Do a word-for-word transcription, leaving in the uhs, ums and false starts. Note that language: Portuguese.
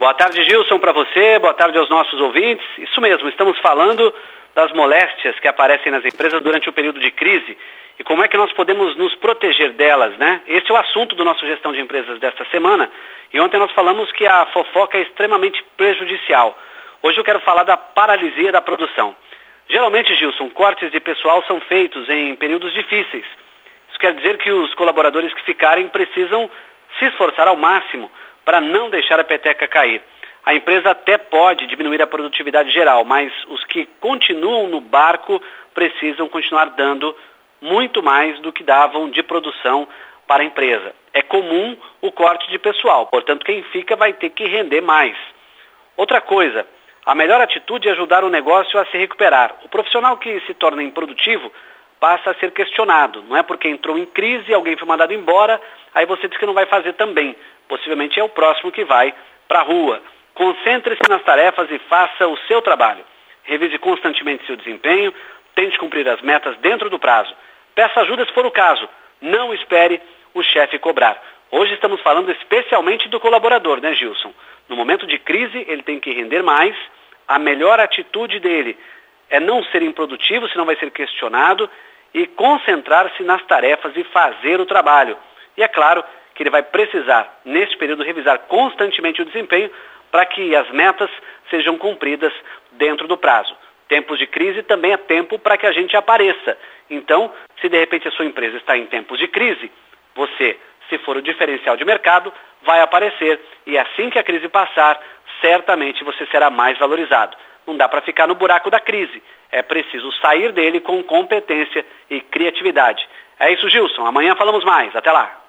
Boa tarde, Gilson, para você, boa tarde aos nossos ouvintes. Isso mesmo, estamos falando das moléstias que aparecem nas empresas durante o período de crise e como é que nós podemos nos proteger delas, né? Esse é o assunto do nosso Gestão de Empresas desta semana e ontem nós falamos que a fofoca é extremamente prejudicial. Hoje eu quero falar da paralisia da produção. Geralmente, Gilson, cortes de pessoal são feitos em períodos difíceis. Isso quer dizer que os colaboradores que ficarem precisam se esforçar ao máximo para não deixar a peteca cair. A empresa até pode diminuir a produtividade geral, mas os que continuam no barco precisam continuar dando muito mais do que davam de produção para a empresa. É comum o corte de pessoal, portanto quem fica vai ter que render mais. Outra coisa, a melhor atitude é ajudar o negócio a se recuperar. O profissional que se torna improdutivo passa a ser questionado. Não é porque entrou em crise, alguém foi mandado embora, aí você diz que não vai fazer também. Possivelmente é o próximo que vai para a rua. Concentre-se nas tarefas e faça o seu trabalho. Revise constantemente seu desempenho, tente cumprir as metas dentro do prazo. Peça ajuda se for o caso. Não espere o chefe cobrar. Hoje estamos falando especialmente do colaborador, né, Gilson? No momento de crise, ele tem que render mais. A melhor atitude dele é não ser improdutivo, senão vai ser questionado, e concentrar-se nas tarefas e fazer o trabalho. E é claro que ele vai precisar, neste período, revisar constantemente o desempenho para que as metas sejam cumpridas dentro do prazo. Tempos de crise também é tempo para que a gente apareça. Então, se de repente a sua empresa está em tempos de crise, você, se for o diferencial de mercado, vai aparecer e assim que a crise passar, certamente você será mais valorizado. Não dá para ficar no buraco da crise. É preciso sair dele com competência e criatividade. É isso, Gilson. Amanhã falamos mais. Até lá.